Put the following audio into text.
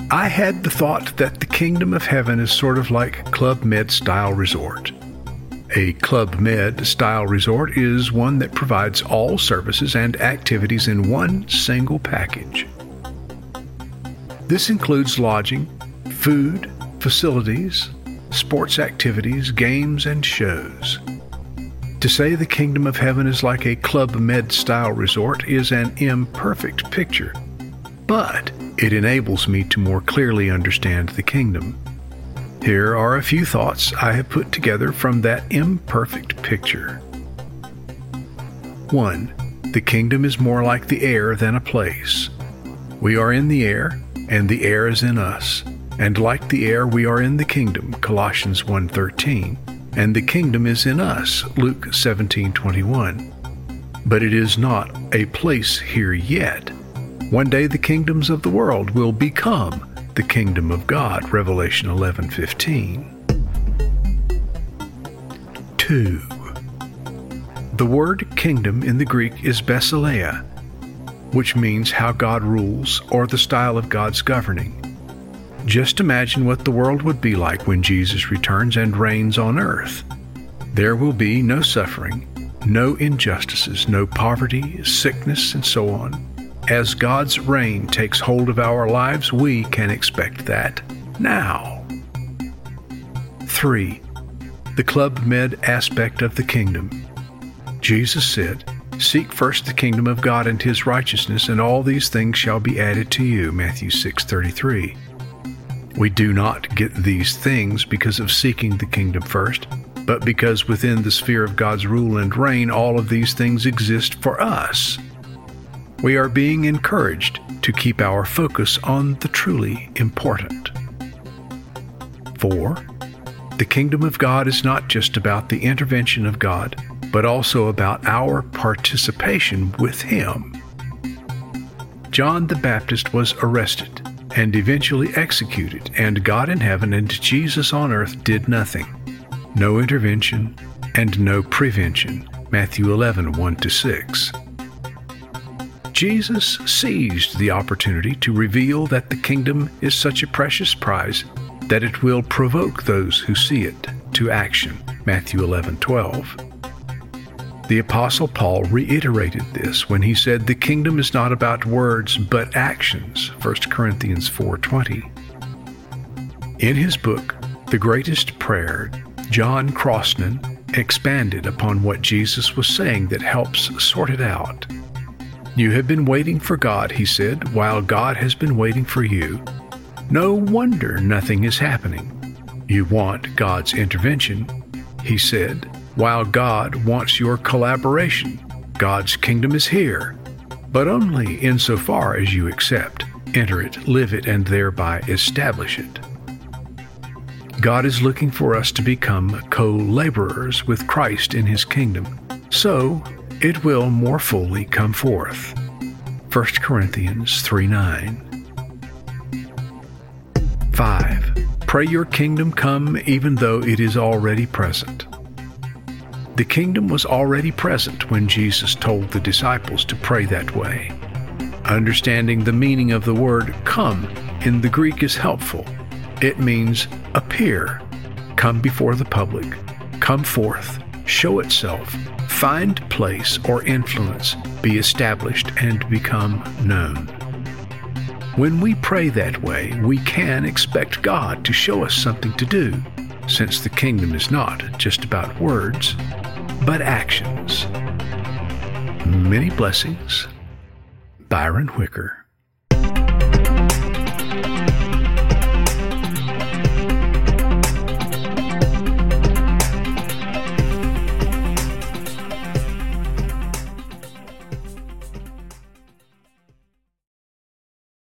I had the thought that the kingdom of heaven is sort of like Club Med style resort. A Club Med style resort is one that provides all services and activities in one single package. This includes lodging, food, facilities, sports activities, games, and shows. To say the kingdom of heaven is like a Club Med style resort is an imperfect picture, but it enables me to more clearly understand the kingdom. Here are a few thoughts I have put together from that imperfect picture. 1. The kingdom is more like the air than a place. We are in the air, and the air is in us. And like the air, we are in the kingdom, Colossians 1:13, and the kingdom is in us, Luke 17:21. But it is not a place here yet. One day the kingdoms of the world will become the kingdom of God, Revelation 11:15. 2. The word kingdom in the Greek is basileia, which means how God rules or the style of God's governing. Just imagine what the world would be like when Jesus returns and reigns on earth. There will be no suffering, no injustices, no poverty, sickness, and so on. As God's reign takes hold of our lives, we can expect that now. 3. The Club Med aspect of the kingdom. Jesus said, "Seek first the kingdom of God and His righteousness, and all these things shall be added to you," Matthew 6:33. We do not get these things because of seeking the kingdom first, but because within the sphere of God's rule and reign, all of these things exist for us. We are being encouraged to keep our focus on the truly important. 4. The kingdom of God is not just about the intervention of God, but also about our participation with Him. John the Baptist was arrested and eventually executed, and God in heaven and Jesus on earth did nothing. No intervention and no prevention. Matthew 11:1-6. Jesus seized the opportunity to reveal that the kingdom is such a precious prize that it will provoke those who see it to action. Matthew 11:12. The Apostle Paul reiterated this when he said the kingdom is not about words but actions, 1 Corinthians 4:20. In his book, The Greatest Prayer, John Crosnan expanded upon what Jesus was saying that helps sort it out. "You have been waiting for God," he said, "while God has been waiting for you. No wonder nothing is happening. You want God's intervention," he said, "while God wants your collaboration. God's kingdom is here, but only insofar as you accept, enter it, live it, and thereby establish it." God is looking for us to become co-laborers with Christ in His kingdom, so it will more fully come forth. 1 Corinthians 3:9. 5. Pray your kingdom come even though it is already present. The kingdom was already present when Jesus told the disciples to pray that way. Understanding the meaning of the word "come" in the Greek is helpful. It means appear, come before the public, come forth, show itself, find place or influence, be established, and become known. When we pray that way, we can expect God to show us something to do, since the kingdom is not just about words, but actions. Many blessings. Byron Whicker.